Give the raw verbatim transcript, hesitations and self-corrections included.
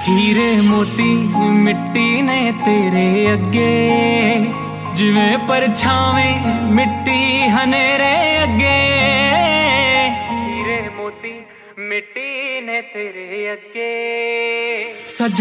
हीरे मोती मिट्टी ने तेरे अगे, जिवें परछावें मिट्टी हनेरे अगे। हीरे मोती मिट्टी ने तेरे अगे।